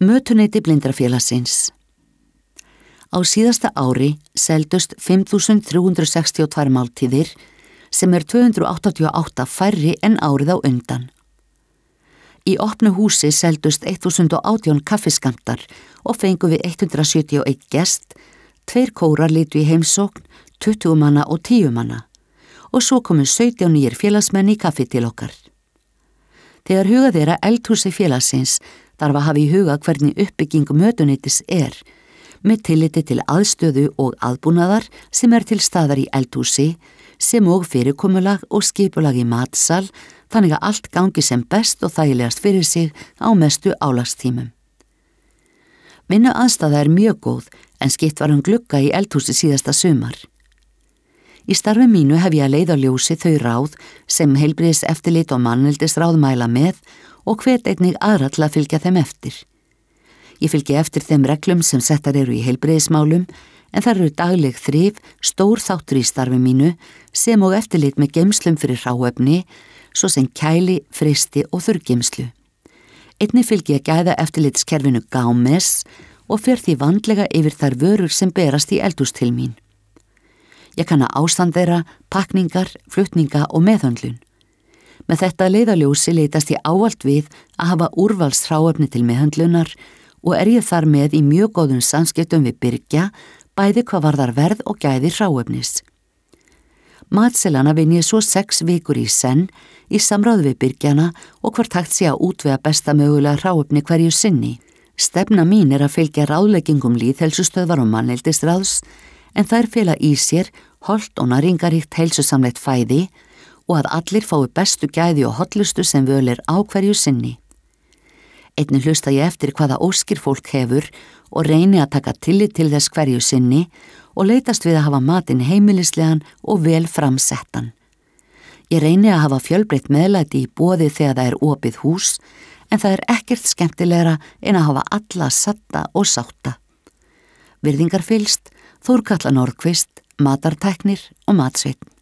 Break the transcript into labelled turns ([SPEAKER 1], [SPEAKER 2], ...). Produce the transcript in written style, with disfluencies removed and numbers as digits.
[SPEAKER 1] Mötuneyti Blindrafélagsins. Á síðasta ári seldust 5.362 máltíðir sem 288 færri en árið á undan. Í opnu húsi seldust 1018 kaffiskammtar og fengum við 171 gest, 2 kórar litu í heimsókn, 20 manna og 10 manna og svo komu 17 nýjir félagsmenn í kaffi til okkar. Þegar hugað að eldhúsi félagsins þarf að hafa í huga hvernig uppbygging mötuneytis með tilliti til aðstöðu og aðbúnaðar sem til staðar í eldhúsi, sem og fyrirkomulag og skipulag í matsal, þannig að allt gangi sem best og þægilegast fyrir sig á mestu álagstímum. Vinnuaðstaða mjög góð en skipt var glugga í eldhúsi síðasta sumar. Í starfi mínu hef ég að leiðarljósi þau ráð sem heilbrigðiseftirlit og manneldisráð mæla með og hvet einnig aðra til að fylgja þeim eftir. Ég fylgi eftir þeim reglum sem settar í heilbrigðismálum en þar dagleg þrif, stór þáttur í starfi mínu sem og eftirlit með geymslum fyrir hráefni, svo sem kæli, frysti og þurrgeymslu. Einnig fylgi ég gæða eftirlitskerfinu GAMES og fer því vandlega yfir þær vörur sem berast í eldhús til mín. Ég kanna ástand þeirra, pakningar, flutninga og meðhöndlun. Með þetta leiðarljósi leitast ég ávallt við að hafa úrvalshráefni til meðhöndlunar og ég þar með í mjög góðum samskiptum við birgja, bæði hvað varðar verð og gæði hráefnis. Matselana vinn ég svo 6 vikur í senn í samráði við birgjana og hvort hægt sé að útvega besta mögulega hráefni hverju sinni. Stefna mín að fylgja ráðleggingum lýðheilsustöðvar og manneldisráðs en þær fela í sér hollt og næringaríkt heilsusamlegt fæði og að allir fái bestu gæði og hollustu sem völ á hverju sinni. Einnig hlusta ég eftir hvaða óskir fólk hefur og reyni að taka tillit til þess hverju sinni og leitast við að hafa matinn heimilislegan og vel framsettan. Ég reyni að hafa fjölbreytt meðlæti í boði þegar það opið hús en það ekkert skemmtilegra en að hafa alla satta og sátta. Virðingarfyllst, Þórkatla Norðqvist, Matartæknir og Matsveinn.